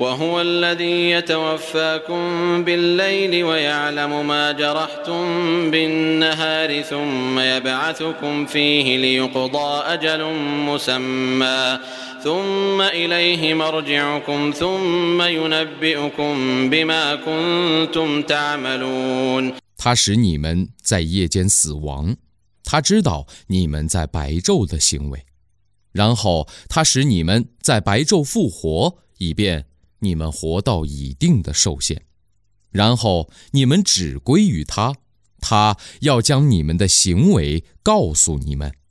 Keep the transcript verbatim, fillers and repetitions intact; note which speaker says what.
Speaker 1: وهو الذي يتوفاكم بالليل ويعلم ما جرحتم بالنهار ثم يبعثكم فيه ليقضى أجل مسمى ثم إليه مرجعكم ثم ينبئكم بما كنتم تعملون。
Speaker 2: 他使你们在夜间死亡，他知道你们在白昼的行为，然后他使你们在白昼复活，以便你们活到已定的寿限，然后你们只归于他，他要将你们的行为告诉你们。